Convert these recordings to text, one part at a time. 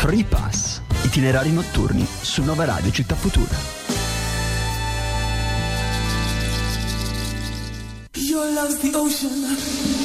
Free Pass, itinerari notturni su Nova Radio Città Futura. Your love's the ocean.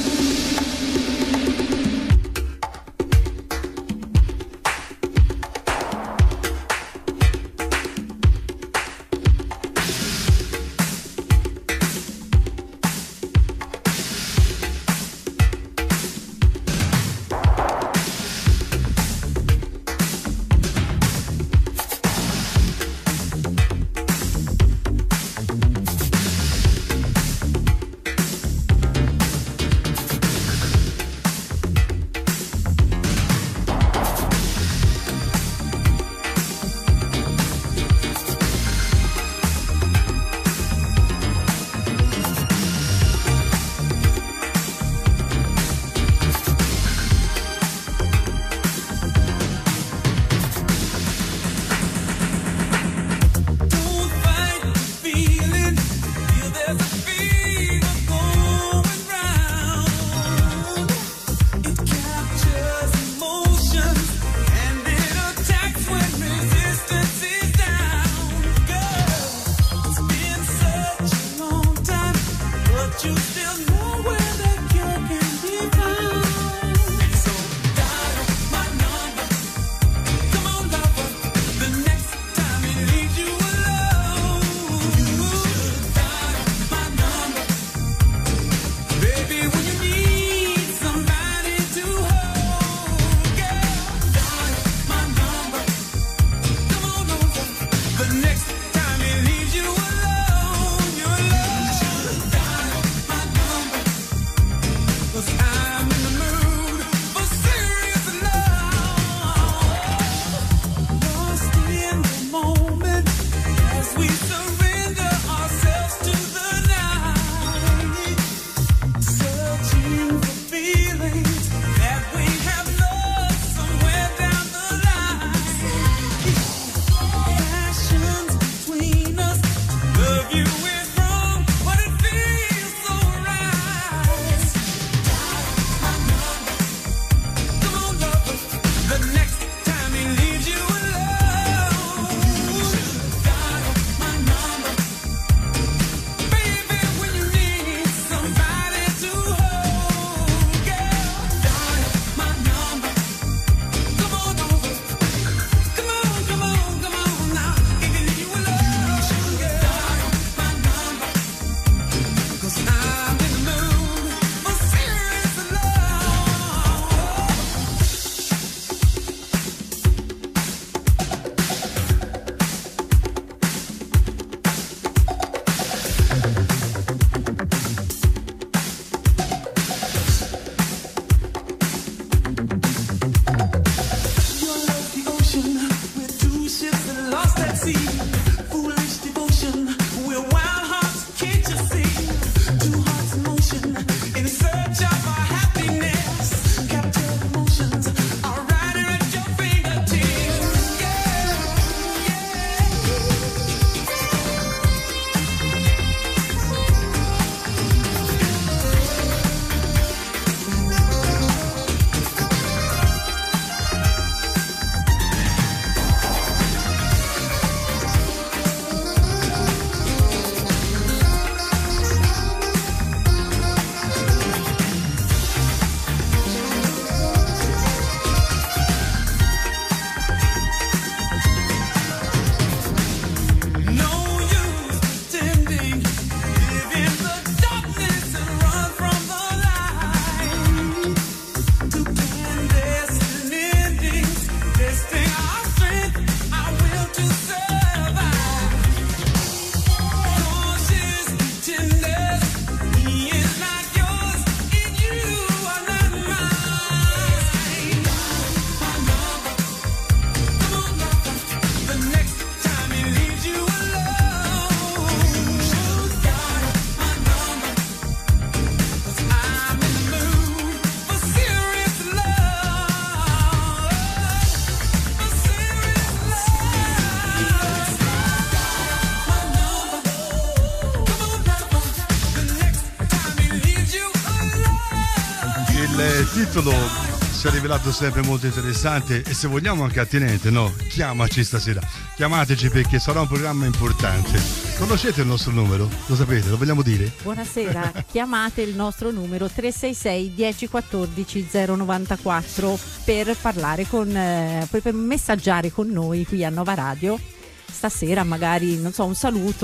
titolo si è rivelato sempre molto interessante e se vogliamo anche attinente, no? Chiamaci stasera, chiamateci perché sarà un programma importante. Conoscete il nostro numero? Lo sapete? Lo vogliamo dire? Buonasera, chiamate il nostro numero 366 1014 094 per parlare per messaggiare con noi qui a Nova Radio. Stasera magari, non so, un saluto,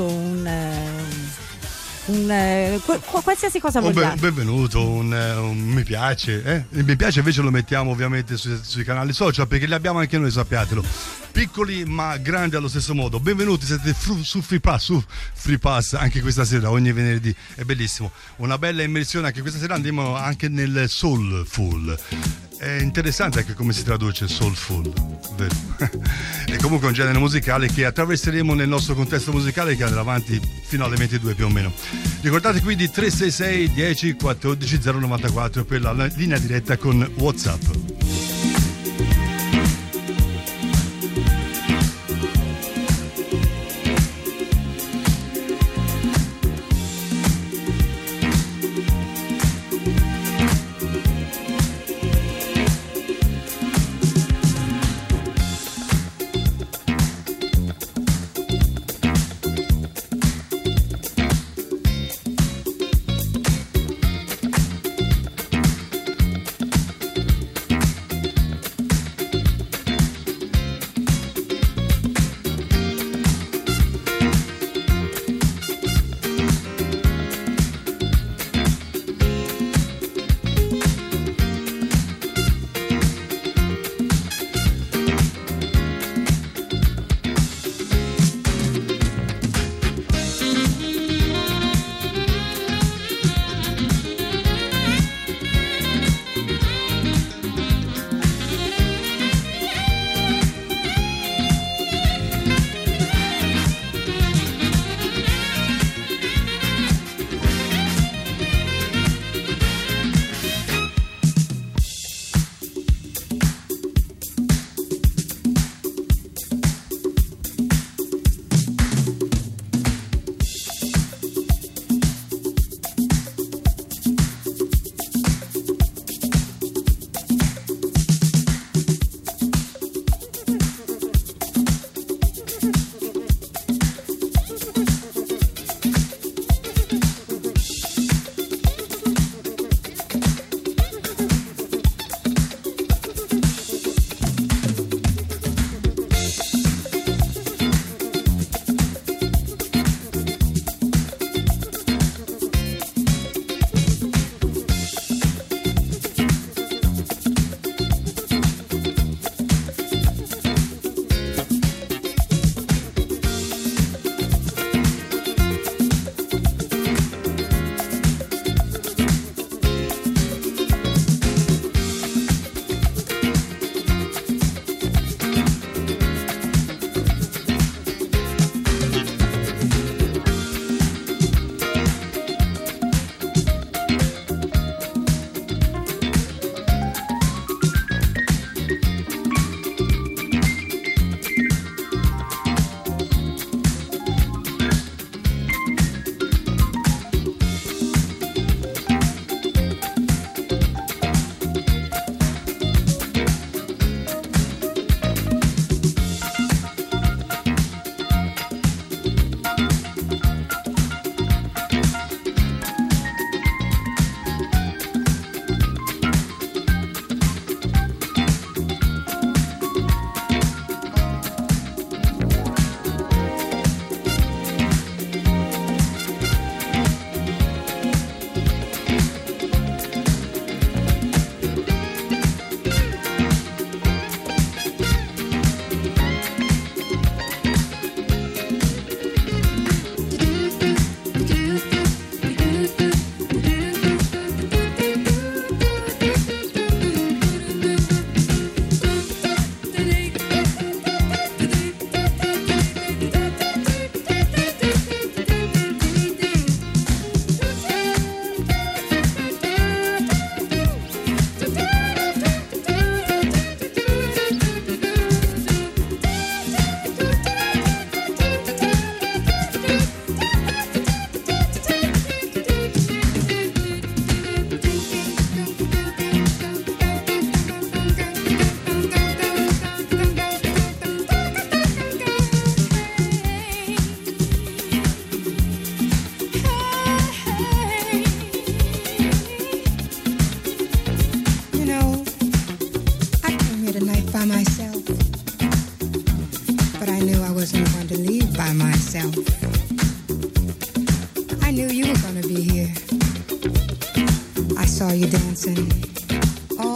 qualsiasi cosa vogliate. Un benvenuto, un mi piace. Il mi piace invece lo mettiamo ovviamente sui canali social perché li abbiamo anche noi, sappiatelo. Piccoli ma grandi allo stesso modo. Benvenuti, siete su Free Pass anche questa sera, ogni venerdì. È bellissimo. Una bella immersione anche questa sera, andiamo anche nel Soulful. È interessante anche come si traduce Soulful, vero? È comunque un genere musicale che attraverseremo nel nostro contesto musicale che andrà avanti fino alle 22 più o meno. Ricordate quindi 366 10 14 094 per la linea diretta con WhatsApp.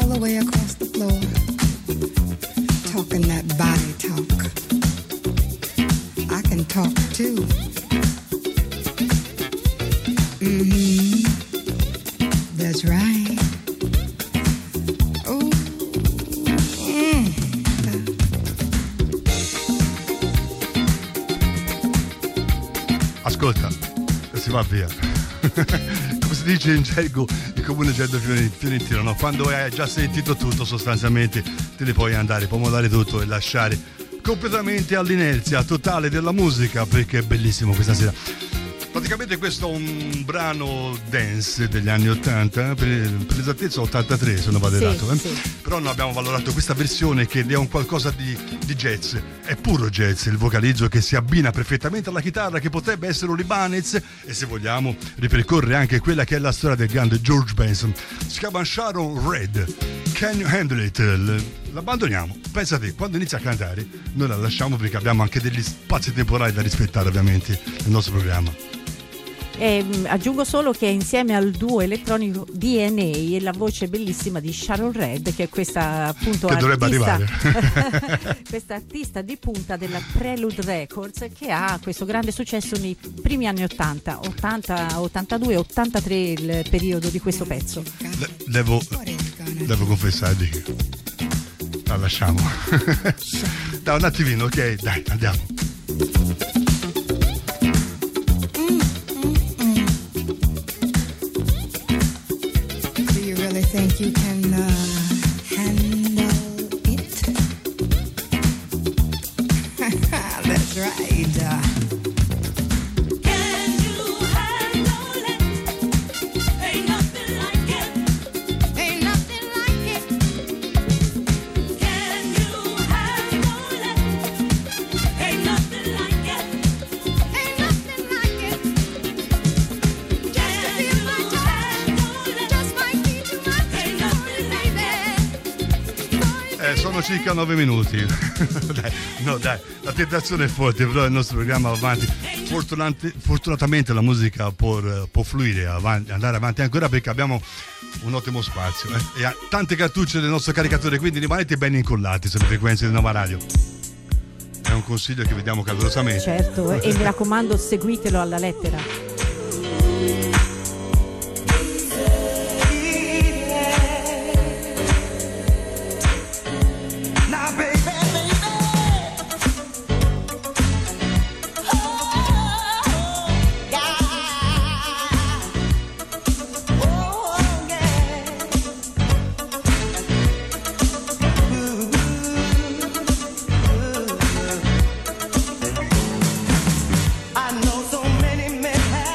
the way across the floor, talking that body talk. I can talk too. That's right. Oh. Ascolta, si va via. Come si dice in gergo, il comune gergo fiorentino, no? Quando hai già sentito tutto, sostanzialmente te ne puoi andare, puoi mollare tutto e lasciare completamente all'inerzia totale della musica, perché è bellissimo questa sera. Praticamente questo è un brano dance degli anni 80, per l'esattezza 83 se non vado errato, sì. Però noi abbiamo valorato questa versione che è un qualcosa di jazz, è puro jazz, il vocalizzo che si abbina perfettamente alla chitarra, che potrebbe essere un Ibanez, e se vogliamo ripercorre anche quella che è la storia del grande George Benson. Si chiama Sharon Red, Can You Handle It? L'abbandoniamo, pensate, quando inizia a cantare noi la lasciamo, perché abbiamo anche degli spazi temporali da rispettare ovviamente nel nostro programma. Aggiungo solo che è insieme al duo elettronico DNA e la voce bellissima di Sharon Red, che è questa appunto che dovrebbe arrivare questa artista di punta della Prelude Records, che ha questo grande successo nei primi anni 80, 82, 83 il periodo di questo pezzo. Devo confessarvi che la lasciamo. Dai, un attimino, ok, dai, andiamo. Think you can handle it? That's right. Can you handle it? Ain't nothing like it. Ain't nothing like it. Can you handle it? Ain't nothing like it. Ain't nothing like it. Just to feel my touch, just might be too much. Sono circa 9 minuti. dai, la tentazione è forte, però il nostro programma va avanti. Fortunatamente la musica può fluire, andare avanti ancora, perché abbiamo un ottimo spazio e ha tante cartucce del nostro caricatore, quindi rimanete ben incollati sulle frequenze di Nova Radio. È un consiglio che vi diamo calorosamente. Certo, e mi raccomando, seguitelo alla lettera. I know so many men have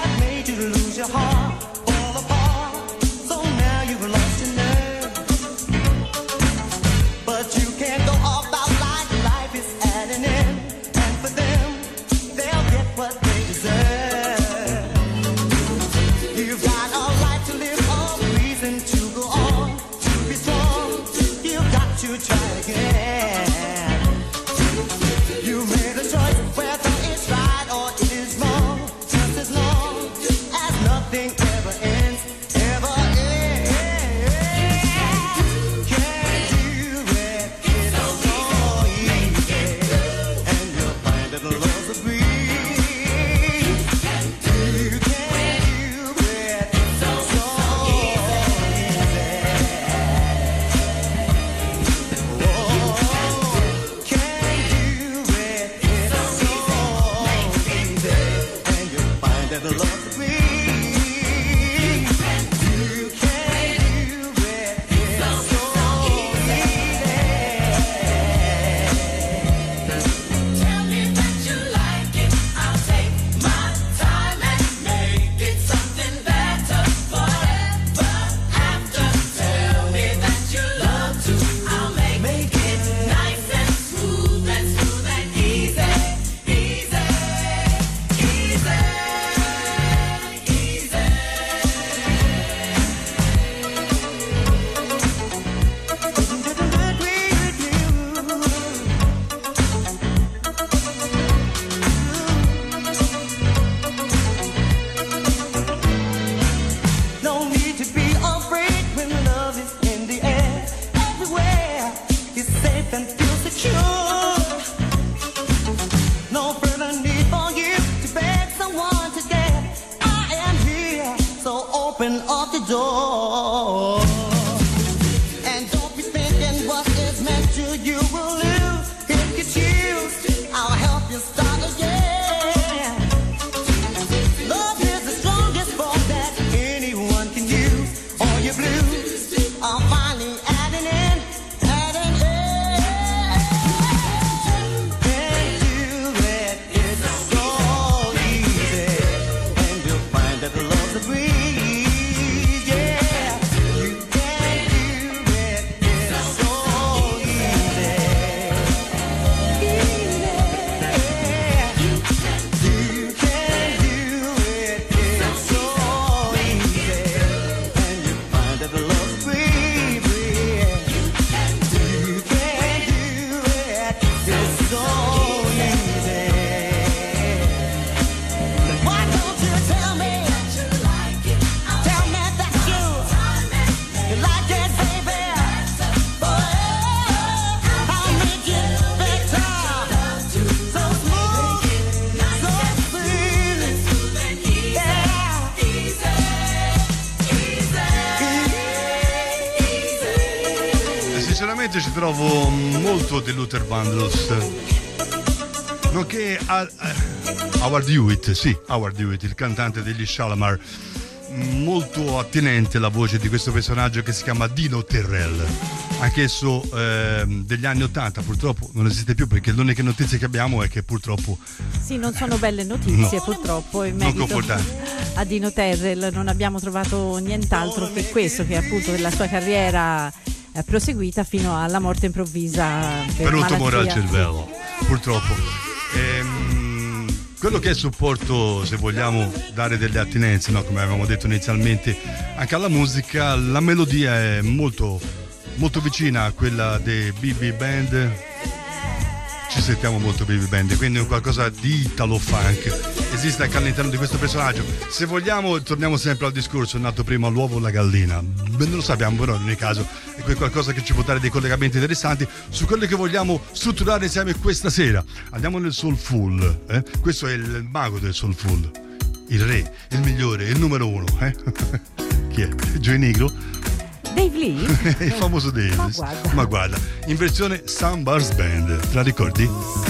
sinceramente ci trovo molto di Luther Vandross, nonché Howard Hewitt, il cantante degli Shalamar. Molto attinente la voce di questo personaggio che si chiama Dino Terrell, anch'esso degli anni 80. Purtroppo non esiste più, perché l'unica notizia che abbiamo è che purtroppo Sì, non sono belle notizie, No. purtroppo, in Non merito confortanti. a Dino Terrell non abbiamo trovato nient'altro che questo, che appunto della sua carriera proseguita fino alla morte improvvisa per un tumore al malattia. cervello, purtroppo. Quello che è supporto, se vogliamo dare delle attinenze, no? Come avevamo detto inizialmente, anche alla musica, la melodia è molto, molto vicina a quella dei BB Band. Ci sentiamo molto BB Band, quindi è qualcosa di italo funk. Esiste anche all'interno di questo personaggio. Se vogliamo, torniamo sempre al discorso nato prima l'uovo o la gallina. Ben non lo sappiamo, però in ogni caso è qualcosa che ci può dare dei collegamenti interessanti su quello che vogliamo strutturare insieme questa sera. Andiamo nel soulful, questo è il mago del soulful, il re, il migliore, il numero uno, Chi è? Joey Negro? Dave Lee? Il famoso Davis. Ma guarda. Ma guarda, in versione Sunburst Band, te la ricordi?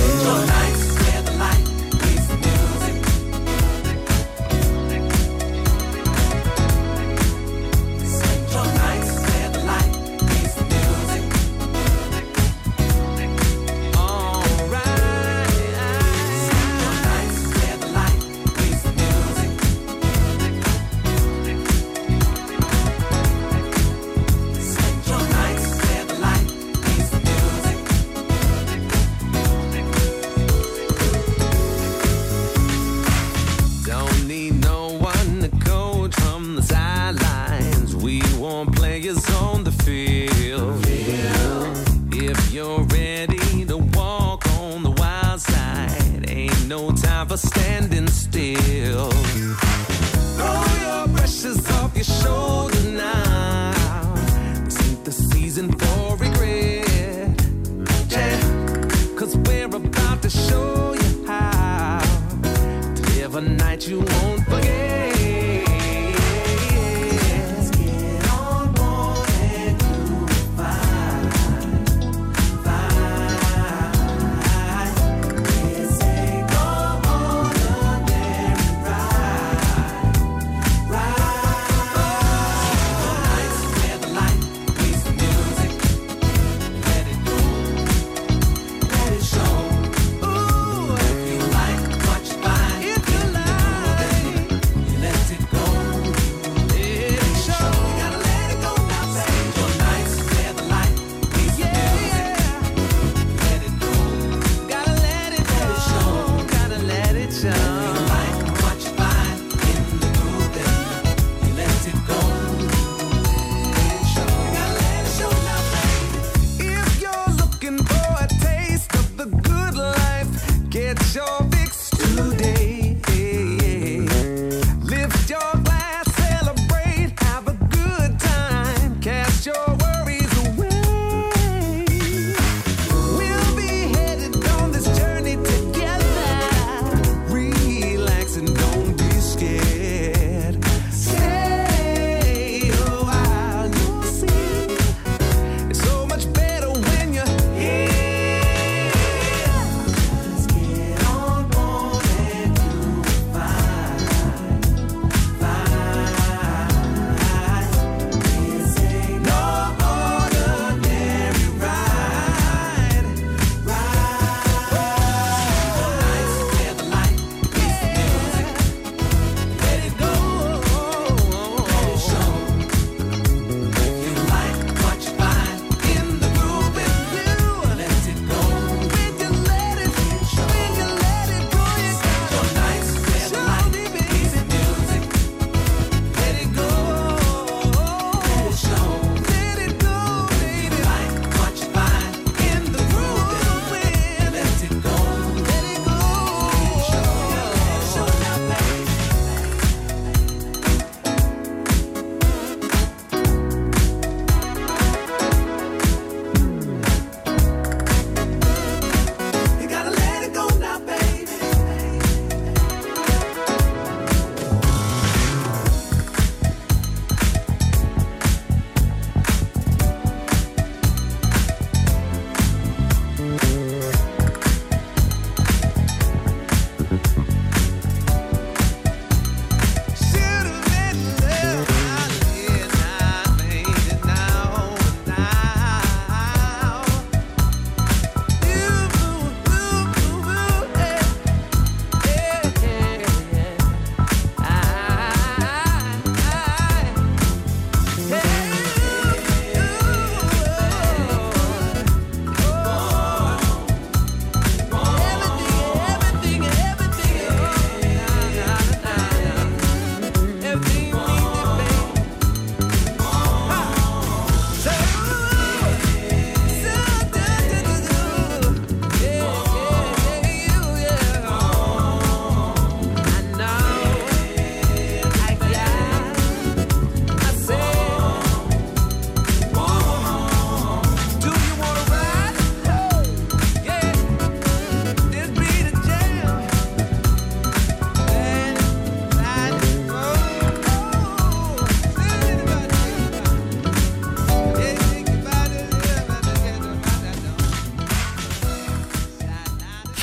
Don't need no one to coach from the sidelines. We want players on the field. If you're ready to walk on the wild side, ain't no time for standing still. Throw your brushes off your shoulder now. This ain't the season for regret. Yeah, 'cause we're about to show you how to live a night you won't forget. Let's get on board and do it fine. This ain't no ordinary ride. Nights where the light meets the music.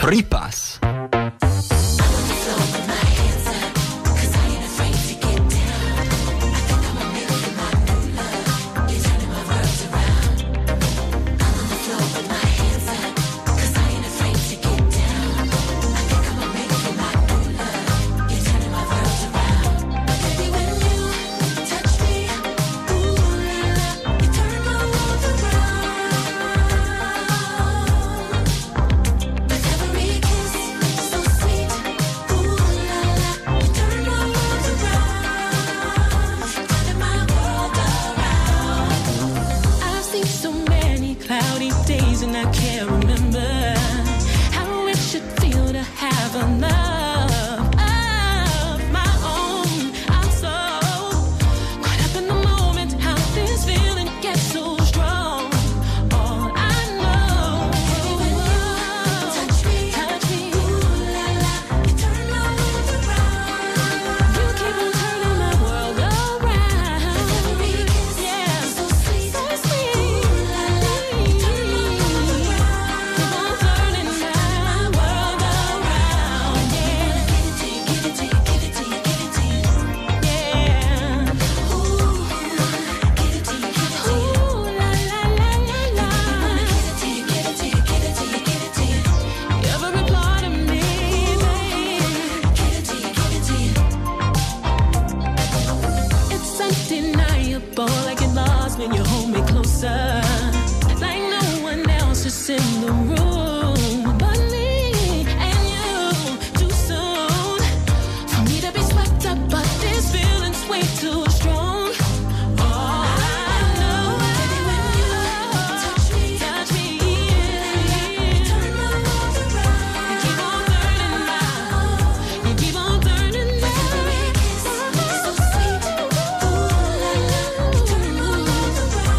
Free Pass. I've seen so many cloudy days and I can't remember how it should feel to have enough of my own. I'm so caught up in the moment, how this feeling gets so strong. All I know, when you touch me, ooh la la, you turn my world around. You keep on turning my world around. Every kiss, yeah, so sweet, so sweet. Ooh la la, you turn my world around. Keep on turning my world around. Yeah, give it to you, give it to you, give it to you, give it to you. Yeah, ooh, give it to you, give it to you. Ooh la la la la la. Give it to you, give it to you, give it to you, give it to you. Every part of me, babe. Give it to you, give it to you. It's undeniable, I get lost when you hold me closer, like no one else is in the room but me and you. Too soon for me to be swept up, but this feeling's way too strong. All I know, baby, when you touch me, you turn my world around. You keep on turning my, you keep on turning my. Every kiss so sweet, ooh la la, you turn my world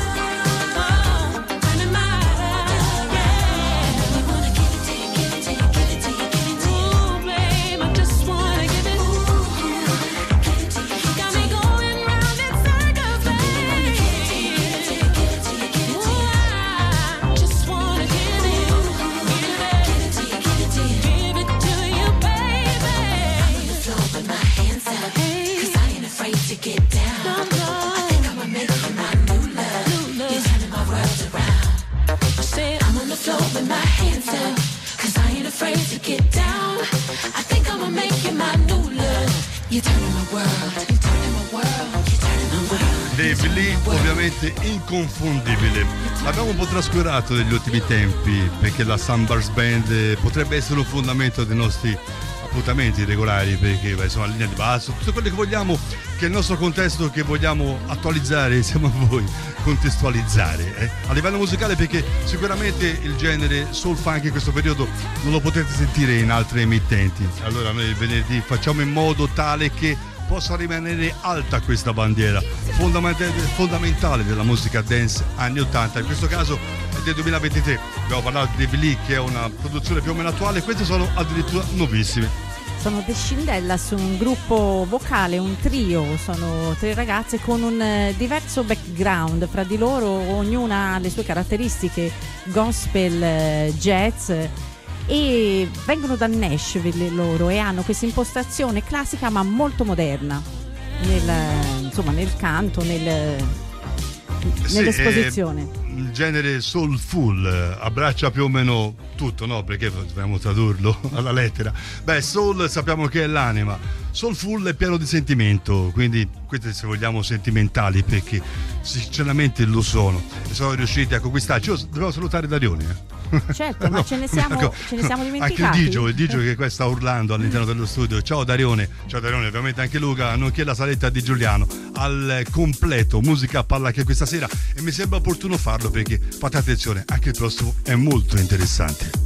around. Turning my, yeah. You wanna give it to you, give it to you, give it to you, give it to you. Ooh, babe, I just wanna give it. Ooh, give it to you, give it to you. Got me going round in circles, babe. Give it to you, give it to you, give it to you, give it to you. I just wanna give it, give it to you, give it to you, give it to you, baby. I'm on the floor with my hands up, 'cause I ain't afraid to get down. I think I'ma make you my new love. You're turning my world around. I said I'm on the floor with my hands up, 'cause I ain't afraid to get down. I think I'ma make you my new love. You're turning my world, you're turning my world, you're turning my world. Dave Lee, ovviamente inconfondibile. L'abbiamo un po' trascurato negli ultimi tempi perché la Sunburst Band potrebbe essere un fondamento dei nostri appuntamenti regolari, perché beh, insomma, linea di basso, tutto quello che vogliamo, che è il nostro contesto che vogliamo attualizzare, siamo a voi contestualizzare a livello musicale, perché sicuramente il genere soul funk in questo periodo non lo potete sentire in altre emittenti. Allora noi il venerdì facciamo in modo tale che possa rimanere alta questa bandiera fondamentale della musica dance anni 80, in questo caso è del 2023. Abbiamo parlato di Dave Lee, che è una produzione più o meno attuale, queste sono addirittura nuovissime. Sono The Shindellas, un gruppo vocale, un trio, sono 3 ragazze con un diverso background fra di loro, ognuna ha le sue caratteristiche gospel, jazz, e vengono da Nashville loro e hanno questa impostazione classica ma molto moderna nel canto, nell'esposizione. Il genere soulful abbraccia più o meno tutto, no? Perché dobbiamo tradurlo alla lettera. Beh, soul sappiamo che è l'anima, soulful è pieno di sentimento, quindi queste, se vogliamo, sentimentali, perché sinceramente lo sono e sono riusciti a conquistarci. Io dobbiamo salutare Darione. Certo, ma ce ne siamo dimenticati. Anche il Digio che qua sta urlando all'interno dello studio. Ciao Darione, ovviamente anche Luca, nonché la saletta di Giuliano al completo Musica a Palla che questa sera, e mi sembra opportuno farlo perché fate attenzione, anche il prossimo è molto interessante.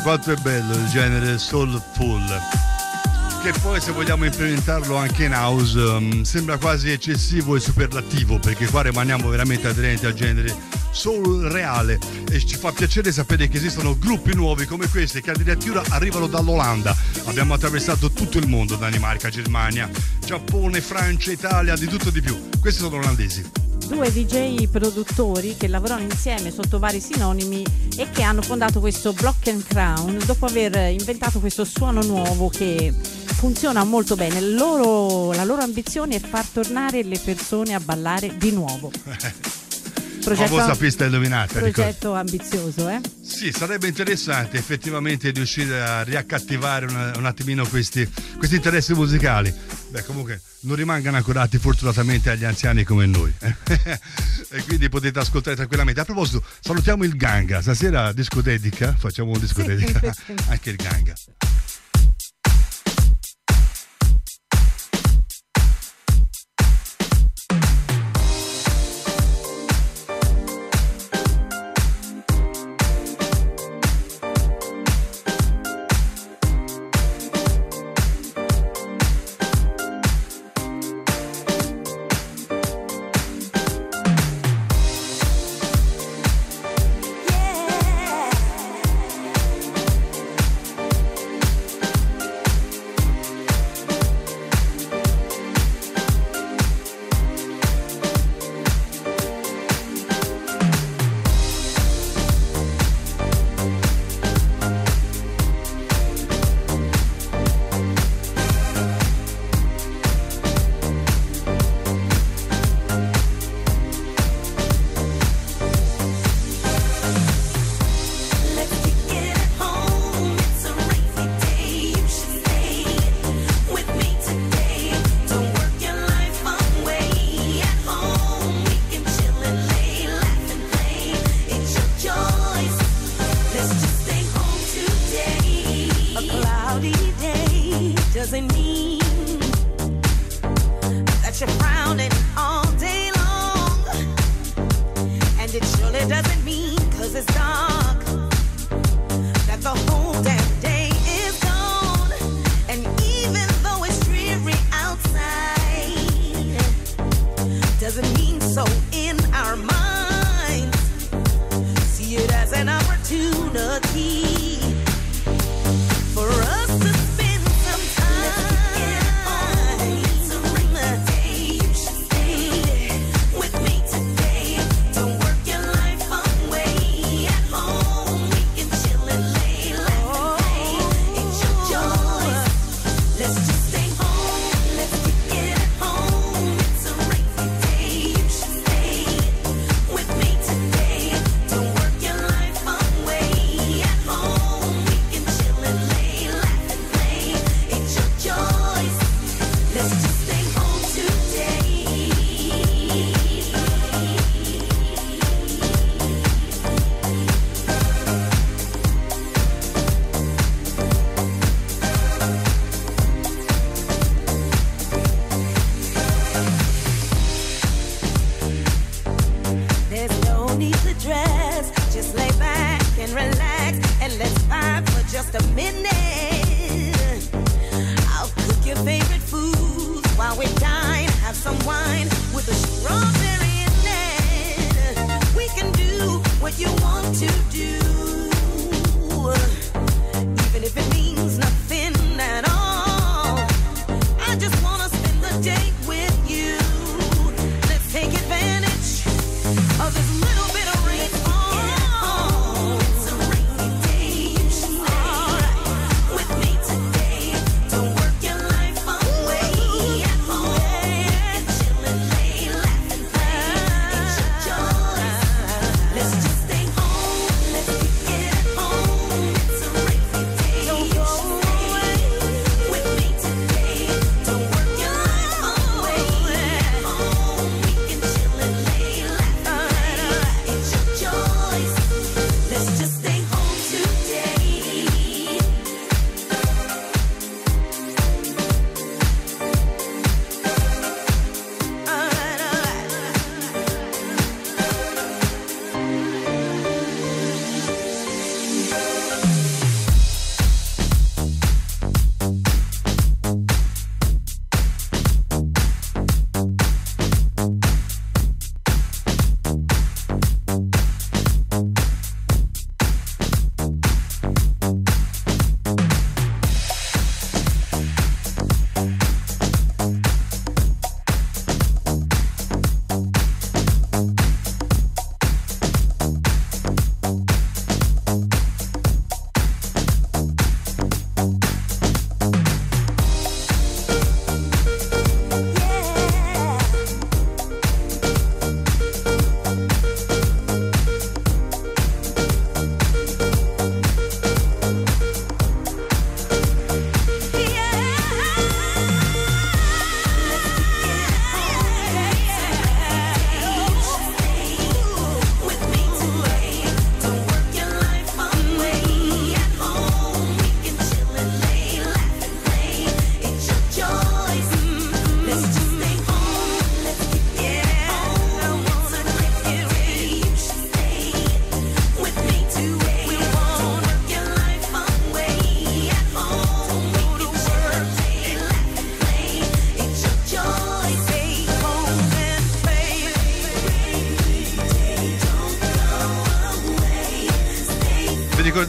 quanto è bello il genere soulful, che poi se vogliamo implementarlo anche in house sembra quasi eccessivo e superlativo, perché qua rimaniamo veramente aderenti al genere soul reale, e ci fa piacere sapere che esistono gruppi nuovi come questi che addirittura arrivano dall'Olanda. Abbiamo attraversato tutto il mondo, Danimarca, Germania, Giappone, Francia, Italia, di tutto e di più. Questi sono olandesi. Due DJ produttori che lavorano insieme sotto vari sinonimi e che hanno fondato questo Block and Crown dopo aver inventato questo suono nuovo che funziona molto bene. La loro ambizione è far tornare le persone a ballare di nuovo. Famosa pista illuminata. Progetto ambizioso, eh? Sì, sarebbe interessante effettivamente riuscire a riaccattivare un attimino questi interessi musicali. Beh, comunque non rimangano ancorati fortunatamente agli anziani come noi. E quindi potete ascoltare tranquillamente. A proposito, salutiamo il Ganga. Stasera disco dedica, facciamo un disco dedica anche il Ganga.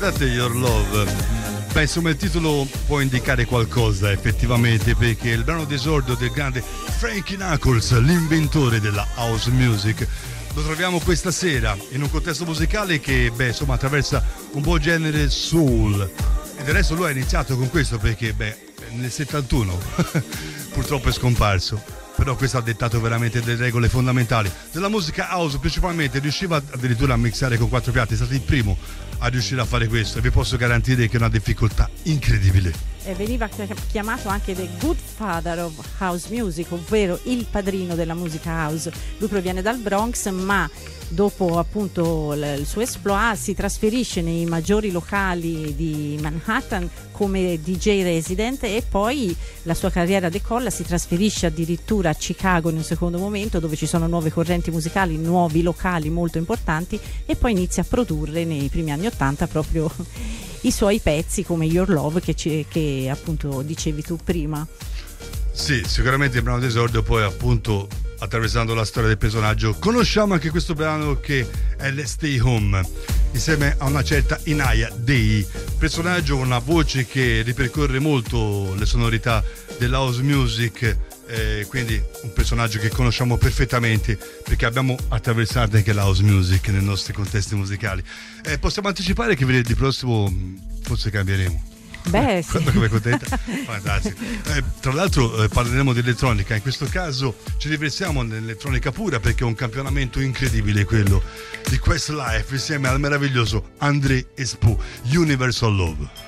ricordate Your Love? Beh, insomma, il titolo può indicare qualcosa effettivamente, perché il brano d'esordio del grande Frankie Knuckles, l'inventore della house music, lo troviamo questa sera in un contesto musicale che, beh, insomma, attraversa un po' genere soul. E del resto lui ha iniziato con questo perché, beh, nel 71 purtroppo è scomparso. Però questo ha dettato veramente delle regole fondamentali della musica house, principalmente riusciva addirittura a mixare con 4 piatti, è stato il primo a riuscire a fare questo e vi posso garantire che è una difficoltà incredibile. E veniva chiamato anche The Good Father of House Music, ovvero il padrino della musica house. Lui proviene dal Bronx, ma dopo appunto il suo exploit si trasferisce nei maggiori locali di Manhattan come DJ resident e poi la sua carriera decolla, si trasferisce addirittura a Chicago in un secondo momento, dove ci sono nuove correnti musicali, nuovi locali molto importanti, e poi inizia a produrre nei primi anni 80 proprio i suoi pezzi come Your Love che appunto dicevi tu prima. Sì, sicuramente il brano d'esordio, poi appunto attraversando la storia del personaggio conosciamo anche questo brano che è Let's Stay Home, insieme a una certa Inaya Day, personaggio con una voce che ripercorre molto le sonorità della house music, quindi un personaggio che conosciamo perfettamente perché abbiamo attraversato anche la house music nei nostri contesti musicali. Possiamo anticipare che venerdì prossimo forse cambieremo. Beh, sì. Come contenta? Fantastico. Tra l'altro parleremo di elettronica, in questo caso ci riversiamo nell'elettronica pura perché è un campionamento incredibile quello di Questlife insieme al meraviglioso André Espo, Universal Love.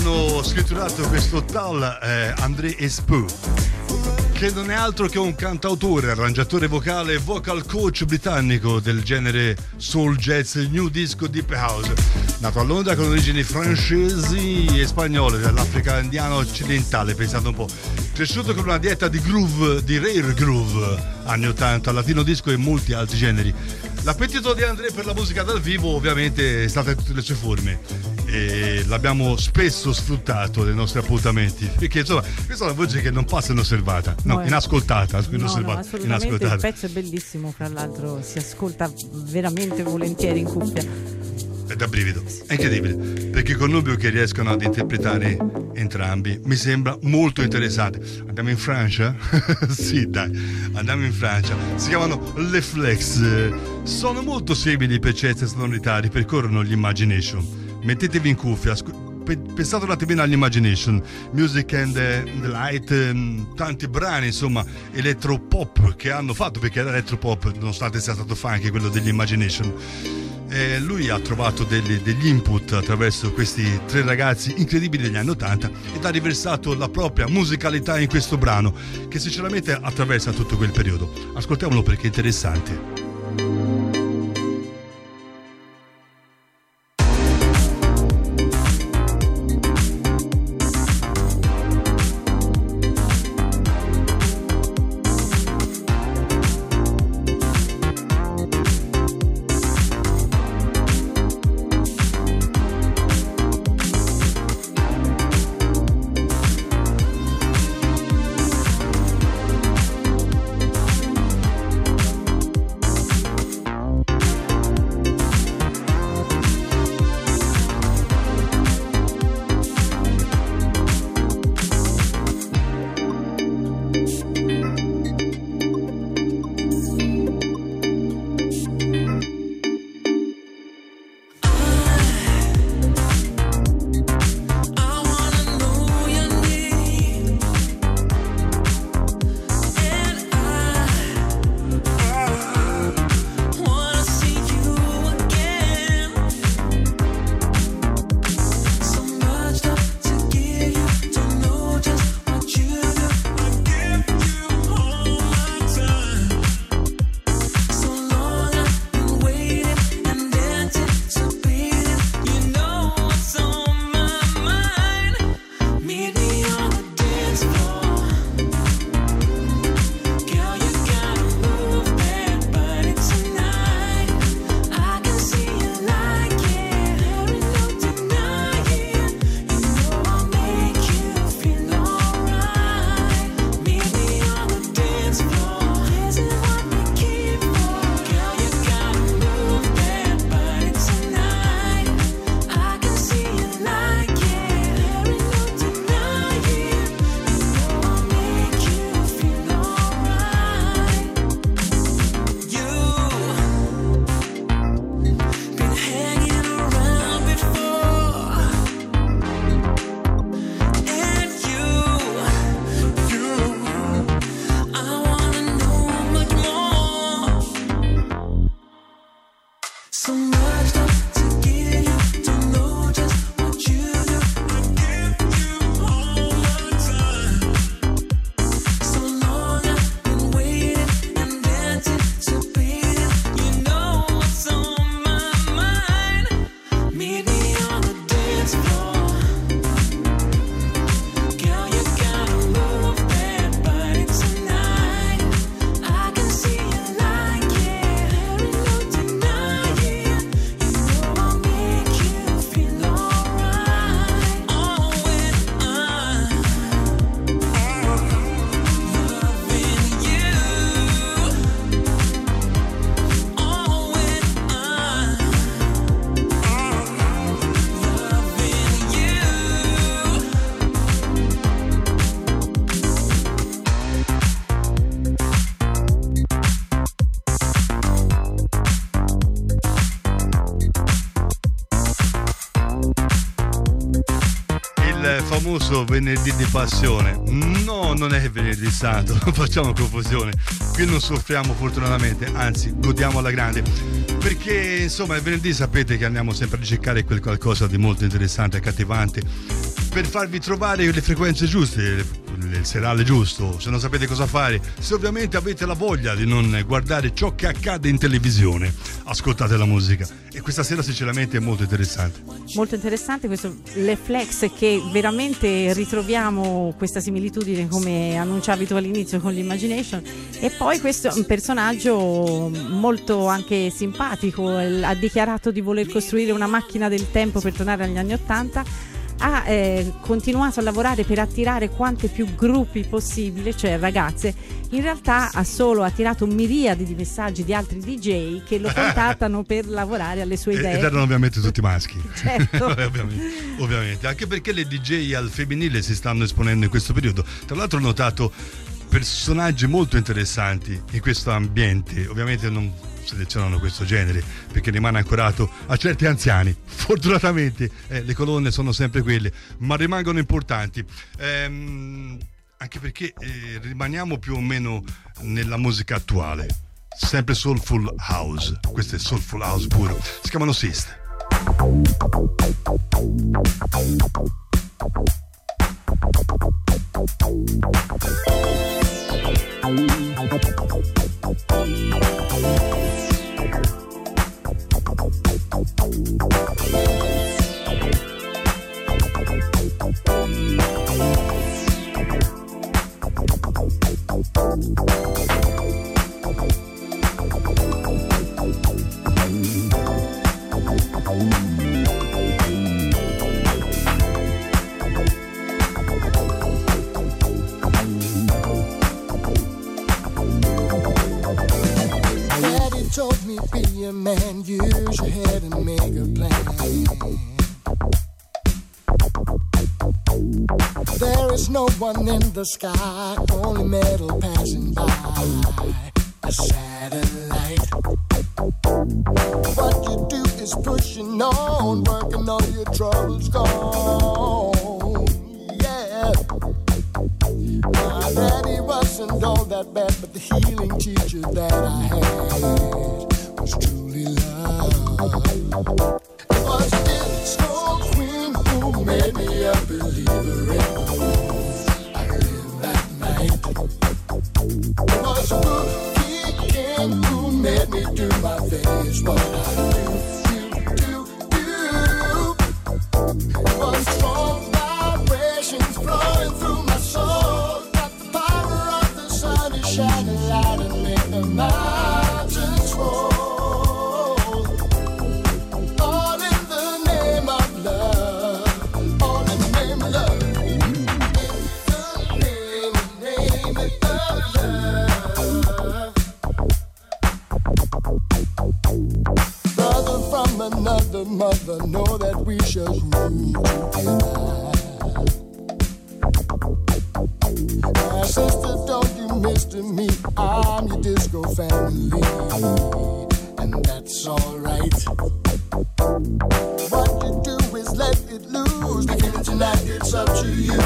hanno scritturato questo tal André Espeux, che non è altro che un cantautore, arrangiatore vocale e vocal coach britannico del genere soul, jazz, new disco, deep house. Nato a Londra con origini francesi e spagnole dell'Africa indiana occidentale, pensate un po'. Cresciuto con una dieta di groove, di rare groove, anni 80, latino disco e molti altri generi. L'appetito di André per la musica dal vivo ovviamente è stata in tutte le sue forme e l'abbiamo spesso sfruttato nei nostri appuntamenti, perché insomma questa è una voce che non passa inosservata, no, inascoltata, inosservata, assolutamente. inascoltata. Il pezzo è bellissimo, fra l'altro si ascolta veramente volentieri in cuffia. È da brivido, è incredibile, perché i connubio che riescono ad interpretare entrambi mi sembra molto interessante. Andiamo in Francia? Sì, dai, andiamo in Francia. Si chiamano Le Flex, sono molto simili per certi sonorità, ripercorrono l'Imagination. Mettetevi in cuffia, pensate un attimino all'Imagination, Music and the Light, tanti brani insomma elettropop che hanno fatto, perché era elettropop nonostante sia stato funky quello dell'Imagination. Lui ha trovato degli input attraverso questi tre ragazzi incredibili degli anni 80 ed ha riversato la propria musicalità in questo brano che sinceramente attraversa tutto quel periodo. Ascoltiamolo perché è interessante. Famoso venerdì di passione. No, non è venerdì santo, non facciamo confusione. Qui non soffriamo fortunatamente, anzi godiamo alla grande, perché insomma il venerdì sapete che andiamo sempre a ricercare quel qualcosa di molto interessante, accattivante, per farvi trovare le frequenze giuste, il serale giusto, se non sapete cosa fare, se ovviamente avete la voglia di non guardare ciò che accade in televisione, ascoltate la musica. E questa sera sinceramente è molto interessante. Molto interessante questo Le Flex, che veramente ritroviamo questa similitudine, come annunciavi tu all'inizio, con l'Imagination. E poi questo è un personaggio molto anche simpatico, ha dichiarato di voler costruire una macchina del tempo per tornare agli anni '80. Ha continuato a lavorare per attirare quante più gruppi possibile, cioè ragazze. In realtà ha solo attirato miriadi di messaggi di altri DJ che lo contattano per lavorare alle sue idee. Ed erano ovviamente tutti maschi. Certo. ovviamente, anche perché le DJ al femminile si stanno esponendo in questo periodo. Tra l'altro ho notato personaggi molto interessanti in questo ambiente. Ovviamente non selezionano questo genere perché rimane ancorato a certi anziani. Fortunatamente le colonne sono sempre quelle, ma rimangono importanti, anche perché rimaniamo più o meno nella musica attuale, sempre soulful house. Questo è soulful house puro, si chiamano Sist. Told me be a man, use your head and make a plan. There is no one in the sky, only metal passing by, a satellite. What you do is pushing on, working on your troubles gone. Yeah. My daddy wasn't all that bad, but the healing teacher that I had was truly love. It was a disco queen who made me a believer in the moon. I lived that night. It was a rookie king who made me do my thing, is what I do. It was strong vibrations flowing through my soul. Got the power of the sun to shine a light and make the mountains roll. All in the name of love. All in the name of love. In the name of love. Brother from another mother, know that we shall rule together. Sister, don't you miss me? I'm your disco family, and that's alright. What you do is let it loose. The feeling tonight, it's up to you.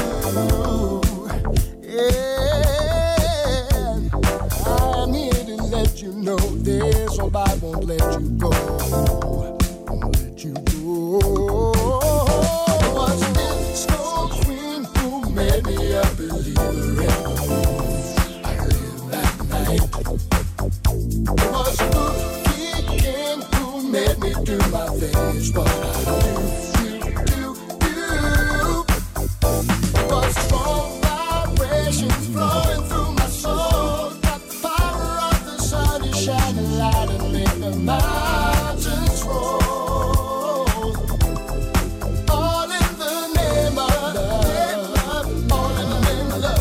Yeah, I'm here to let you know this, so I won't let you go. Won't let you go. Was this disco queen who made me a believer in the moon? I lived that night. It was a rookie king who made me do my thing, is what I do. It was strong vibrations flowing through my soul. Got the power of the sun to shine a light and make the mountains roll. All in the name of love. All in the name of love.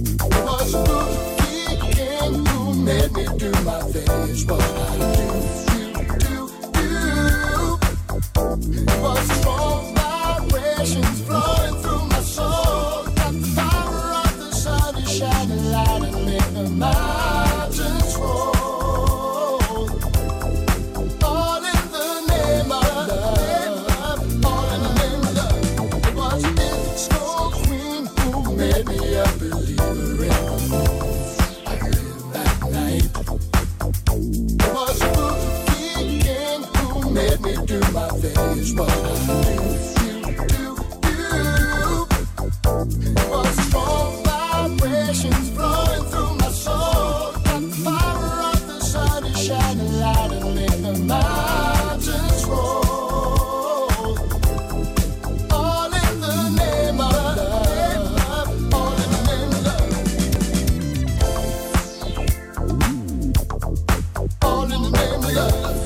It was a good weekend who made me do my things. What I do. It was strong vibrations flowing through my soul. Got the power of the sun is shining light and make the mountains roll. All in the name of love. All in the name of love. It was a disco queen who made me a believer in the moon. I lived that night. It was a good weekend who made me do my things. What I do. It was strong vibrations flowing through my soul. Got the power of the sun is shining light and make the mountains roll. All in the name of love. All in the name of love. All in the name of love.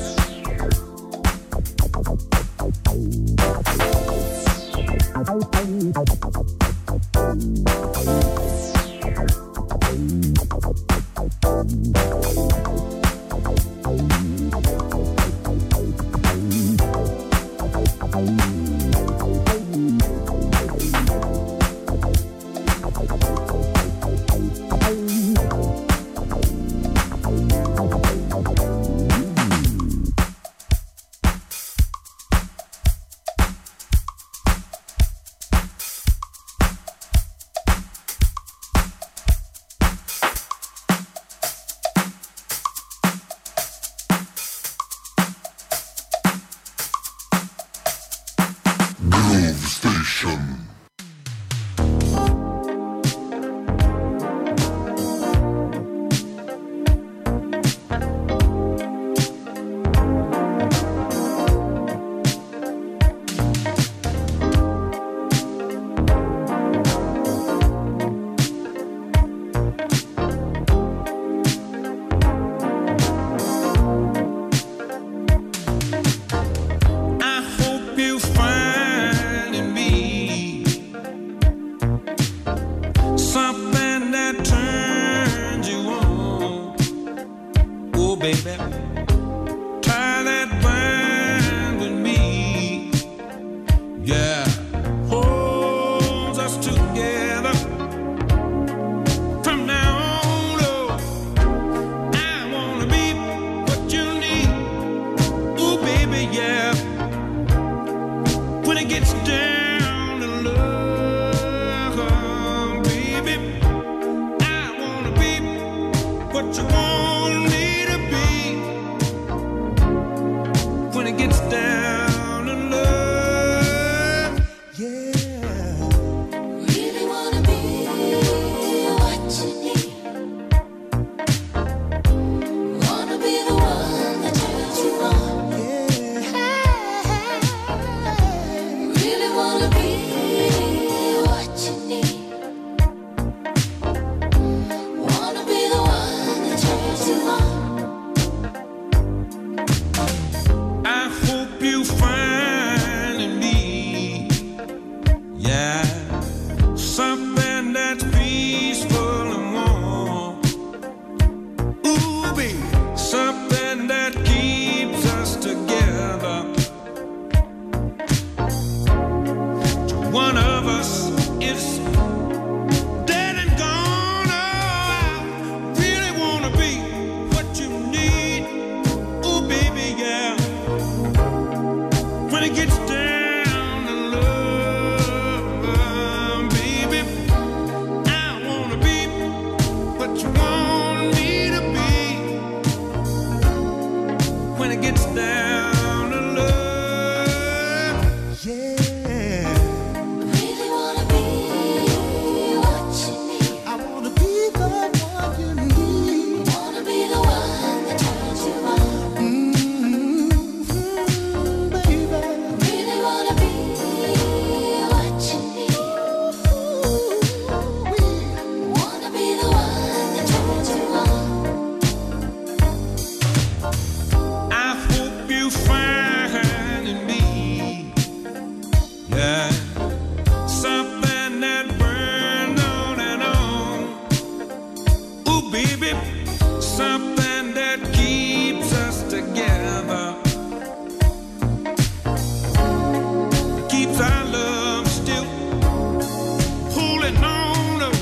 baby, something that keeps us together, keeps our love still holding on.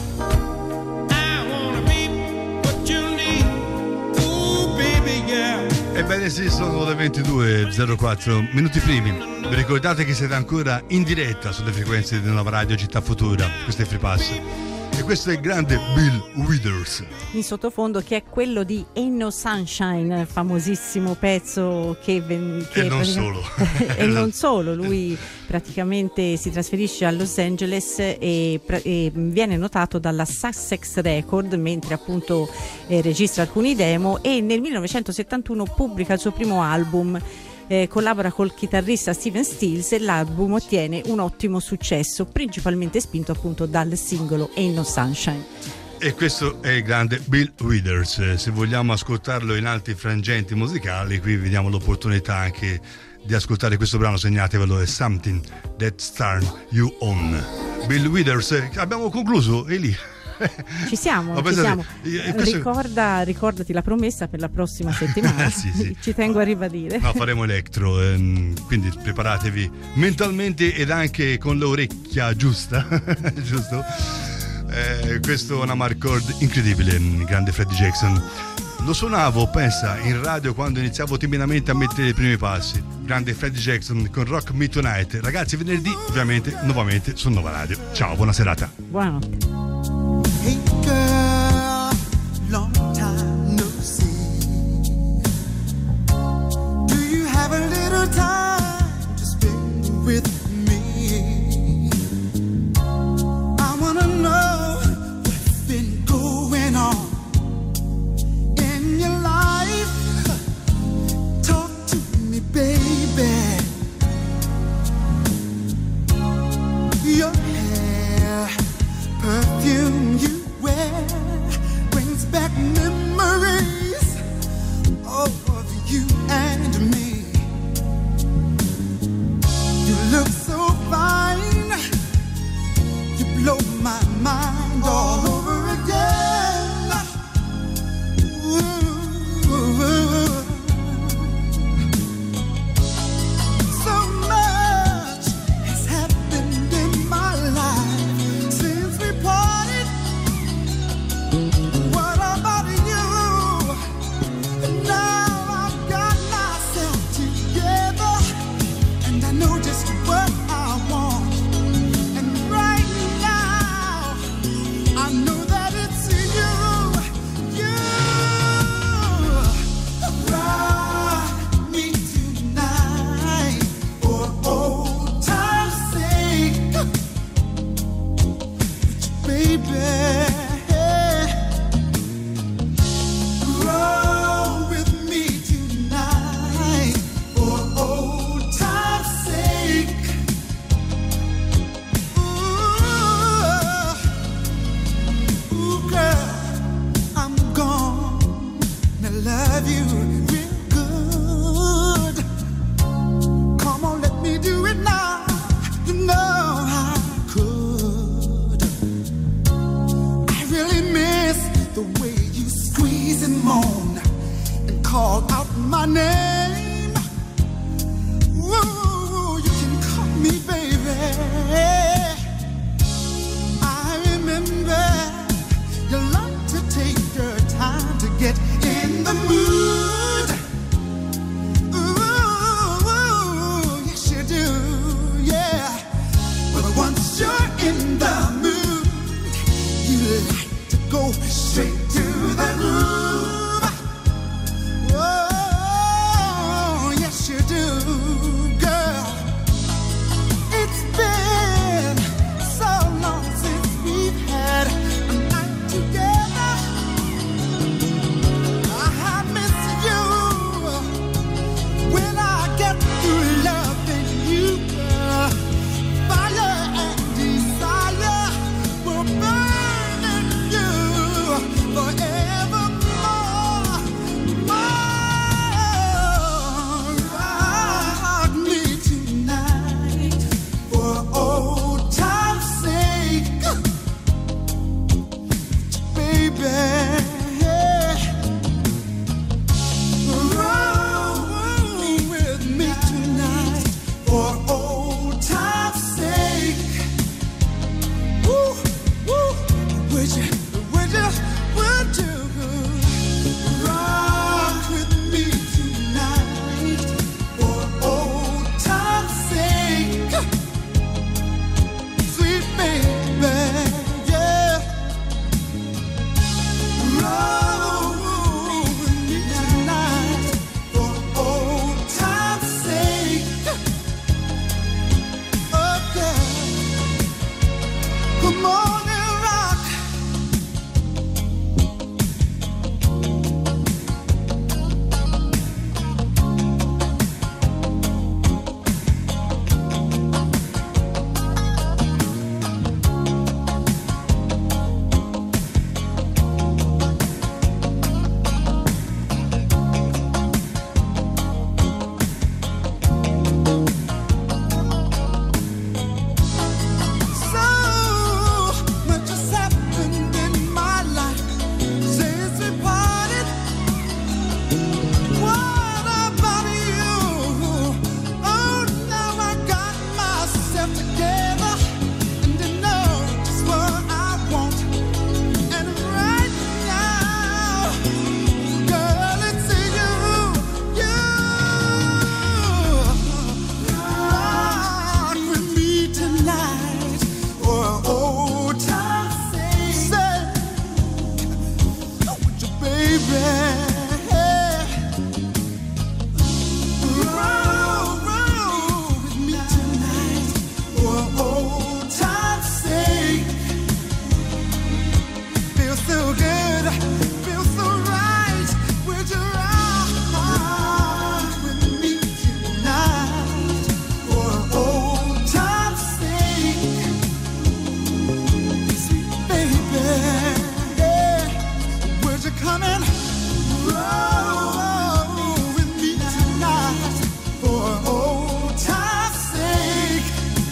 I wanna be what you need, ooh baby, yeah. Ebbene sì, sono le 22:04 minuti primi. Vi ricordate che siete ancora in diretta sulle frequenze di Nuova Radio Città Futura, questo è Free Pass. E questo è il grande Bill Withers. In sottofondo, che è quello di Ain't No Sunshine, famosissimo pezzo che E non solo. E non solo, lui praticamente si trasferisce a Los Angeles e viene notato dalla Sussex Record mentre appunto registra alcuni demo, e nel 1971 pubblica il suo primo album. Collabora col chitarrista Steven Stills e l'album ottiene un ottimo successo, principalmente spinto appunto dal singolo Ain't No Sunshine. E questo è il grande Bill Withers. Se vogliamo ascoltarlo in altri frangenti musicali, qui vediamo l'opportunità anche di ascoltare questo brano, segnatevelo, è Something That Turns You On. Bill Withers, abbiamo concluso, e lì. Ci siamo, Ma ci siamo. questo- Ricordati la promessa per la prossima settimana. Sì. Ci tengo a ribadire. No, faremo electro, quindi preparatevi mentalmente ed anche con l'orecchia giusta, giusto? Questo è una Marcord incredibile, grande Freddie Jackson. Lo suonavo, pensa, in radio quando iniziavo timidamente a mettere i primi passi. Grande Freddie Jackson con Rock Me Tonight. Ragazzi, venerdì, ovviamente, nuovamente su Nuova Radio. Ciao, buona serata. Buonanotte. Hey girl, long time no see. Do you have a little time to spend with me? I wanna know what's been going on in your life. Talk to me, baby. Your hair, perfume you wear brings back memories of you and me. You look so fine, you blow my mind all over again. Ooh. So much has happened in my life since we parted. What about you? Now I've got myself together, and I know just what I want. And right now, I know that it's you. Ride me tonight for old time's sake, baby. Roll with me tonight for old time's sake. Ooh, girl, I'm gonna love you real good. Come on, let me do it now. You know I could. I really miss the way you squeeze and moan and call out my name. Ooh, you can call me baby. I remember you like to take your time to get in the mood. Ooh, yes you do, yeah. But once you're in the mood, you like to go straight to the groove. Oh, yes you do, girl. It's been so long since we've had a night together. I miss you when I get through loving you, girl. Fire and desire will burn in you so good, feels so right. Would you ride with me tonight for old time's sake? Sweet baby, yeah. Would you come and roll with me tonight for old time's sake?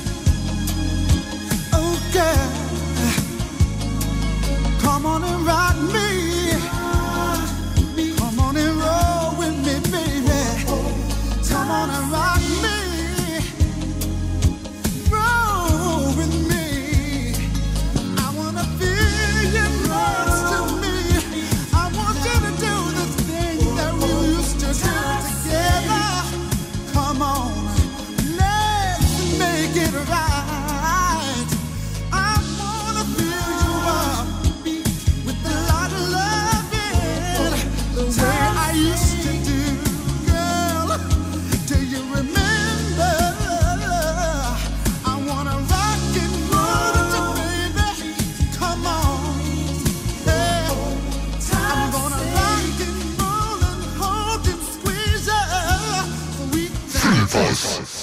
Oh girl, come on and rock me. Come on and roll with me, baby. Come on and rock me. Roll with me. I wanna feel you close to me. I want you to do the things that we used to do together. Come on, let's make it right. I wanna fill you up with a lot of loving, the way I used to do. Girl, do you remember? I wanna rock and roll with you, baby. Come on, hey. I'm gonna rock and roll and hold and squeeze you. Sweet